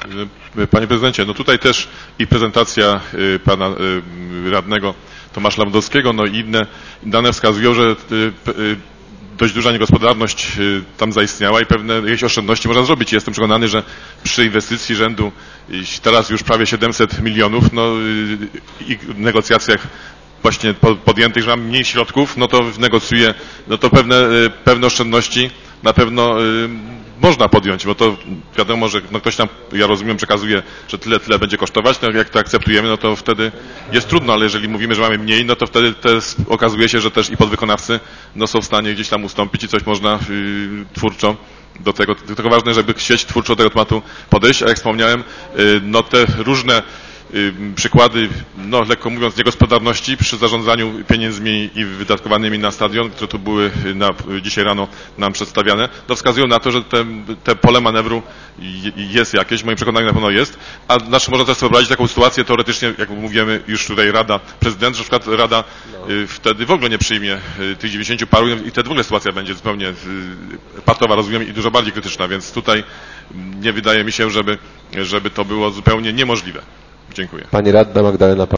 Panie prezydencie, no tutaj też i prezentacja pana radnego Tomasza Lewandowskiego, no i inne dane wskazują, że dość duża niegospodarność tam zaistniała i pewne jakieś oszczędności można zrobić. Jestem przekonany, że przy inwestycji rzędu teraz już prawie 700 milionów, no i w negocjacjach właśnie podjętych, że mam mniej środków, no to negocjuję, no to pewne oszczędności na pewno można podjąć, bo to wiadomo, że no ktoś tam, ja rozumiem, przekazuje, że tyle będzie kosztować, no jak to akceptujemy, no to wtedy jest trudno, ale jeżeli mówimy, że mamy mniej, no to wtedy też okazuje się, że też i podwykonawcy no są w stanie gdzieś tam ustąpić i coś można twórczo do tego. Tylko ważne, żeby chcieć twórczo do tego tematu podejść, a jak wspomniałem, no te różne przykłady, no lekko mówiąc, niegospodarności przy zarządzaniu pieniędzmi i wydatkowanymi na stadion, które tu były dzisiaj rano nam przedstawiane, no wskazują na to, że te pole manewru jest jakieś, w moim przekonaniu na pewno jest, a można też sobie wyobrazić taką sytuację teoretycznie, jak mówimy już tutaj Rada, prezydent, że na przykład Rada wtedy w ogóle nie przyjmie tych 90 paru i wtedy w ogóle sytuacja będzie zupełnie patowa, rozumiem, i dużo bardziej krytyczna, więc tutaj nie wydaje mi się, żeby to było zupełnie niemożliwe. Dziękuję. Pani radna Magdalena